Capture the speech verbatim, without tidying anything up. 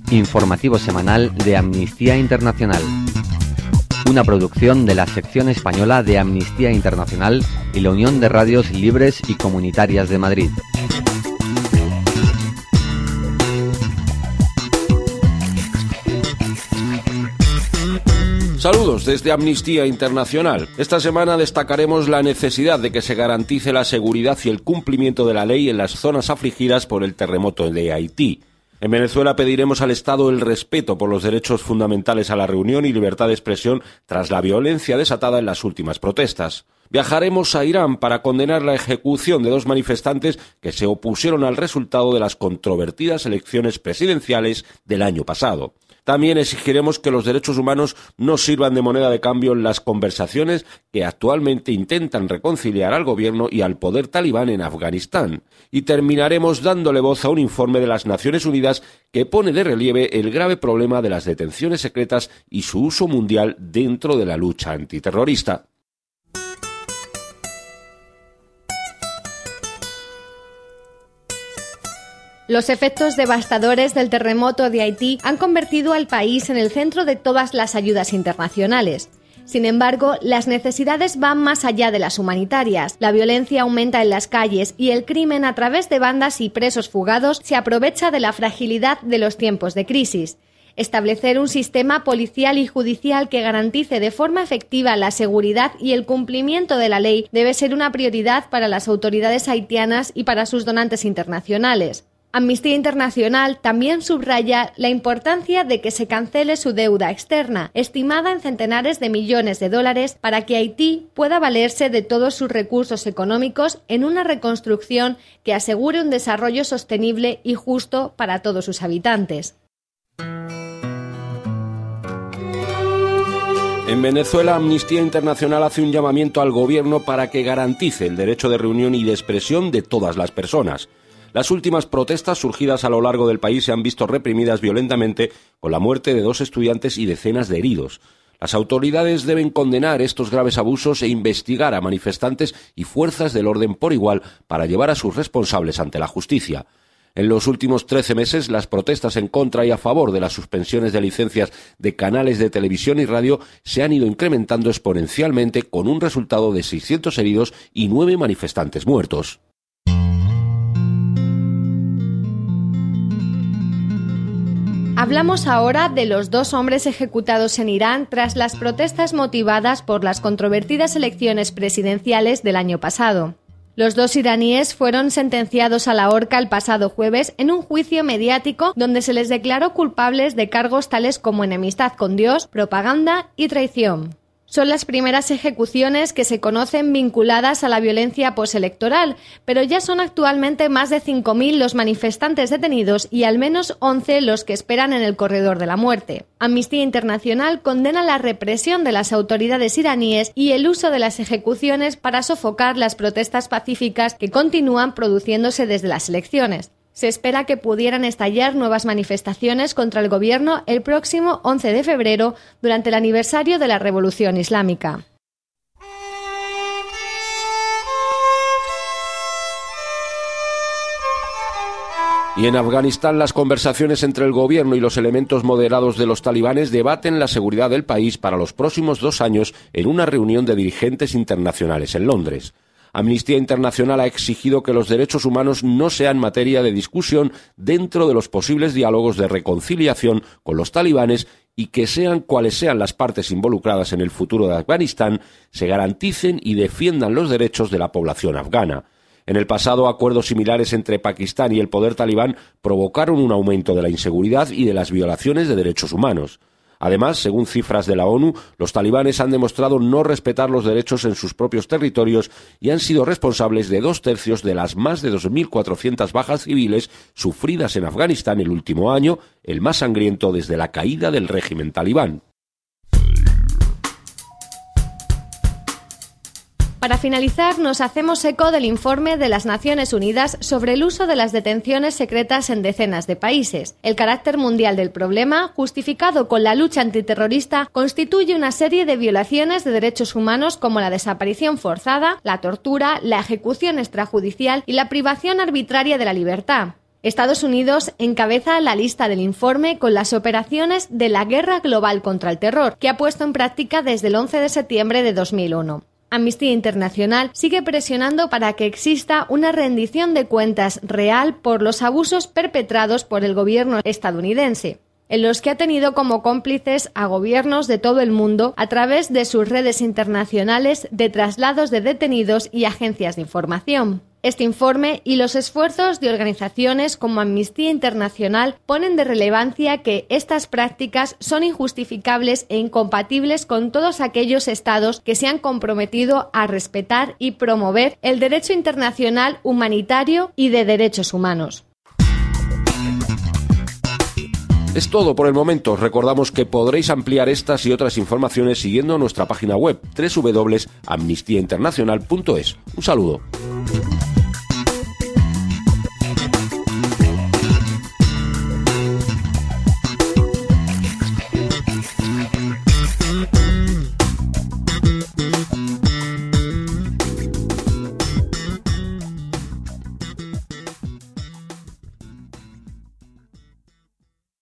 Informativo semanal de Amnistía Internacional. Una producción de la sección española de Amnistía Internacional y la Unión de Radios Libres y Comunitarias de Madrid. Saludos desde Amnistía Internacional. Esta semana destacaremos la necesidad de que se garantice la seguridad y el cumplimiento de la ley en las zonas afligidas por el terremoto de Haití. En Venezuela pediremos al Estado el respeto por los derechos fundamentales a la reunión y libertad de expresión tras la violencia desatada en las últimas protestas. Viajaremos a Irán para condenar la ejecución de dos manifestantes que se opusieron al resultado de las controvertidas elecciones presidenciales del año pasado. También exigiremos que los derechos humanos no sirvan de moneda de cambio en las conversaciones que actualmente intentan reconciliar al gobierno y al poder talibán en Afganistán. Y terminaremos dándole voz a un informe de las Naciones Unidas que pone de relieve el grave problema de las detenciones secretas y su uso mundial dentro de la lucha antiterrorista. Los efectos devastadores del terremoto de Haití han convertido al país en el centro de todas las ayudas internacionales. Sin embargo, las necesidades van más allá de las humanitarias. La violencia aumenta en las calles y el crimen a través de bandas y presos fugados se aprovecha de la fragilidad de los tiempos de crisis. Establecer un sistema policial y judicial que garantice de forma efectiva la seguridad y el cumplimiento de la ley debe ser una prioridad para las autoridades haitianas y para sus donantes internacionales. Amnistía Internacional también subraya la importancia de que se cancele su deuda externa, estimada en centenares de millones de dólares, para que Haití pueda valerse de todos sus recursos económicos en una reconstrucción que asegure un desarrollo sostenible y justo para todos sus habitantes. En Venezuela, Amnistía Internacional hace un llamamiento al gobierno para que garantice el derecho de reunión y de expresión de todas las personas. Las últimas protestas surgidas a lo largo del país se han visto reprimidas violentamente con la muerte de dos estudiantes y decenas de heridos. Las autoridades deben condenar estos graves abusos e investigar a manifestantes y fuerzas del orden por igual para llevar a sus responsables ante la justicia. En los últimos trece meses, las protestas en contra y a favor de las suspensiones de licencias de canales de televisión y radio se han ido incrementando exponencialmente, con un resultado de seiscientos heridos y nueve manifestantes muertos. Hablamos ahora de los dos hombres ejecutados en Irán tras las protestas motivadas por las controvertidas elecciones presidenciales del año pasado. Los dos iraníes fueron sentenciados a la horca el pasado jueves en un juicio mediático donde se les declaró culpables de cargos tales como enemistad con Dios, propaganda y traición. Son las primeras ejecuciones que se conocen vinculadas a la violencia postelectoral, pero ya son actualmente más de cinco mil los manifestantes detenidos y al menos once los que esperan en el corredor de la muerte. Amnistía Internacional condena la represión de las autoridades iraníes y el uso de las ejecuciones para sofocar las protestas pacíficas que continúan produciéndose desde las elecciones. Se espera que pudieran estallar nuevas manifestaciones contra el gobierno el próximo once de febrero durante el aniversario de la Revolución Islámica. Y en Afganistán, las conversaciones entre el gobierno y los elementos moderados de los talibanes debaten la seguridad del país para los próximos dos años en una reunión de dirigentes internacionales en Londres. Amnistía Internacional ha exigido que los derechos humanos no sean materia de discusión dentro de los posibles diálogos de reconciliación con los talibanes y que sean cuales sean las partes involucradas en el futuro de Afganistán, se garanticen y defiendan los derechos de la población afgana. En el pasado, acuerdos similares entre Pakistán y el poder talibán provocaron un aumento de la inseguridad y de las violaciones de derechos humanos. Además, según cifras de la ONU, los talibanes han demostrado no respetar los derechos en sus propios territorios y han sido responsables de dos tercios de las más de dos mil cuatrocientas bajas civiles sufridas en Afganistán el último año, el más sangriento desde la caída del régimen talibán. Para finalizar, nos hacemos eco del informe de las Naciones Unidas sobre el uso de las detenciones secretas en decenas de países. El carácter mundial del problema, justificado con la lucha antiterrorista, constituye una serie de violaciones de derechos humanos como la desaparición forzada, la tortura, la ejecución extrajudicial y la privación arbitraria de la libertad. Estados Unidos encabeza la lista del informe con las operaciones de la Guerra Global contra el Terror, que ha puesto en práctica desde el once de septiembre de dos mil uno. Amnistía Internacional sigue presionando para que exista una rendición de cuentas real por los abusos perpetrados por el gobierno estadounidense, en los que ha tenido como cómplices a gobiernos de todo el mundo a través de sus redes internacionales de traslados de detenidos y agencias de información. Este informe y los esfuerzos de organizaciones como Amnistía Internacional ponen de relevancia que estas prácticas son injustificables e incompatibles con todos aquellos estados que se han comprometido a respetar y promover el derecho internacional humanitario y de derechos humanos. Es todo por el momento. Recordamos que podréis ampliar estas y otras informaciones siguiendo nuestra página web doble u doble u doble u punto amnistía internacional punto es. Un saludo.